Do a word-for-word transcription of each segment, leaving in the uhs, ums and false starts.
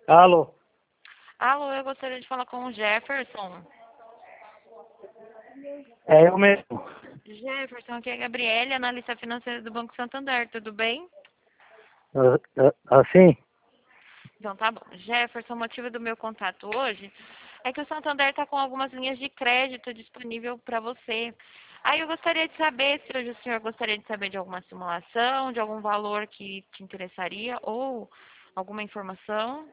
Alô? Alô, eu gostaria de falar com o Jefferson. É eu mesmo. Jefferson, aqui é a Gabriele, analista financeira do Banco Santander, tudo bem? Ah, ah, Assim? Então tá bom. Jefferson, o motivo do meu contato hoje é que o Santander está com algumas linhas de crédito disponível para você. Aí eu gostaria de saber se hoje o senhor gostaria de saber de alguma simulação, de algum valor que te interessaria ou alguma informação.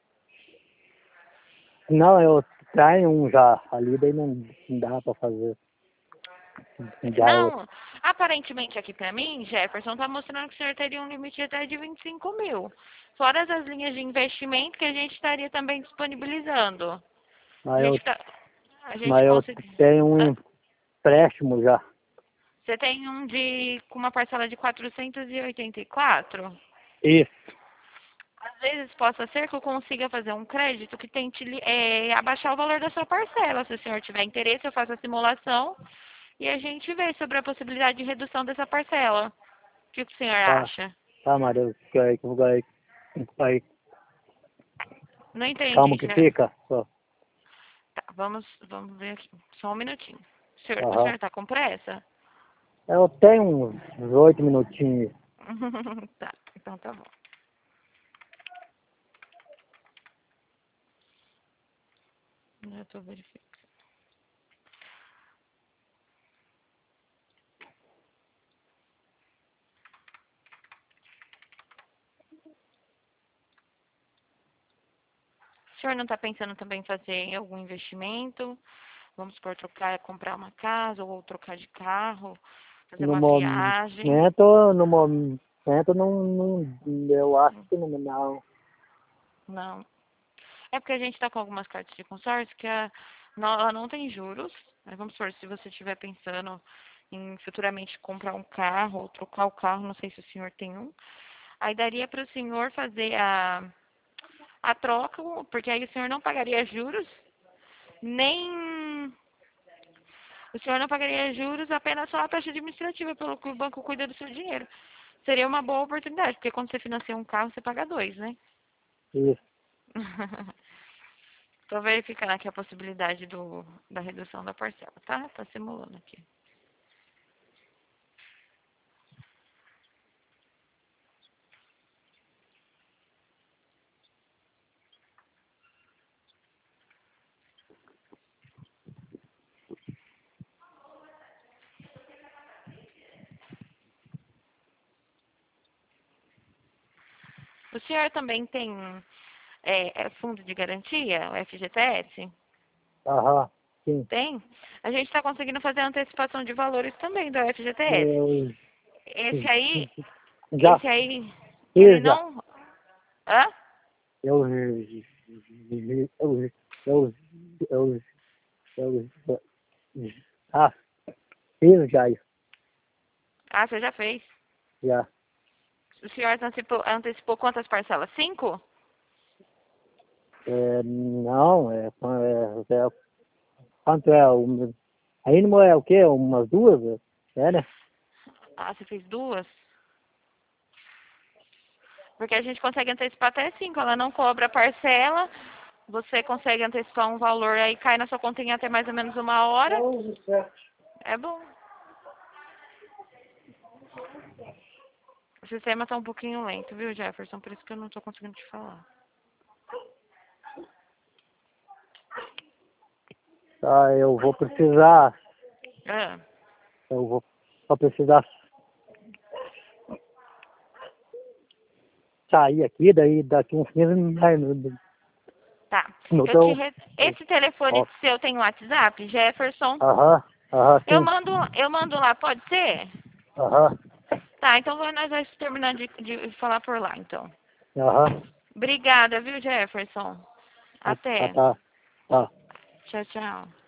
Não, eu traio um já ali, daí não não dá pra fazer. Já é outro. Não, aparentemente aqui pra mim, Jefferson tá mostrando que o senhor teria um limite até de vinte e cinco mil. Fora as linhas de investimento que a gente estaria também disponibilizando. A Mas eu, gente, tá, a gente mas eu consegue. tenho Hã? um empréstimo já. Você tem um de com uma parcela de quatrocentos e oitenta e quatro? Isso. Às vezes possa ser que eu consiga fazer um crédito que tente li- é, abaixar o valor da sua parcela. Se o senhor tiver interesse, eu faço a simulação e a gente vê sobre a possibilidade de redução dessa parcela. O que o senhor Tá, acha? tá, Maria. Aí, aí, aí, Não calma entendi, que já. fica. Só. Tá, vamos, vamos ver aqui. Só um minutinho. O senhor, o Aham. senhor tá com pressa? Eu tenho uns oito minutinhos. Tá, então tá bom. Já tô verificando. O senhor não tá pensando também em fazer algum investimento? Vamos por trocar, comprar uma casa ou trocar de carro, fazer No uma viagem? momento, no momento, não, não, eu acho que não, não. Não. É porque a gente tá com algumas cartas de consórcio que a, não, ela não tem juros. Mas vamos supor, se você estiver pensando em futuramente comprar um carro ou trocar o carro, não sei se o senhor tem um. Aí daria para o senhor fazer a, a troca, porque aí o senhor não pagaria juros, nem o senhor não pagaria juros, apenas só a taxa administrativa pelo que o banco cuida do seu dinheiro. Seria uma boa oportunidade, porque quando você financia um carro, você paga dois, né? Isso. Estou verificando aqui a possibilidade do, da redução da parcela, tá? Tá simulando aqui. O senhor também tem é, é fundo de garantia, o F G T S? Aham, sim. Tem? A gente está conseguindo fazer a antecipação de valores também do F G T S. Eu Esse aí, já esse aí, ele fiz, já. não... Hã? Eu, eu, eu, eu, eu, eu, ah, fiz já isso, Ah, você já fez. já. O senhor antecipou, antecipou quantas parcelas? Cinco? É, não, é, é, é, quanto é? Um, aí não é o quê? Umas duas? É, né? Ah, você fez duas? Porque a gente consegue antecipar até cinco. Ela não cobra parcela. Você consegue antecipar um valor aí, cai na sua conta em até mais ou menos uma hora. É bom. O sistema tá um pouquinho lento, viu, Jefferson? Por isso que eu não tô conseguindo te falar. Tá, eu vou precisar, Ah, eu vou só precisar sair aqui, daí daqui uns quinze minutos. tá. Eu te Então, re... Esse telefone ó, seu tem WhatsApp, Jefferson? aham, aham, Eu sim, mando, eu mando lá, pode ser? aham, Tá, então nós vamos terminar de, de falar por lá, então. aham, Obrigada, viu, Jefferson? tá, tá, Até. tá, tá. Tchau, tchau.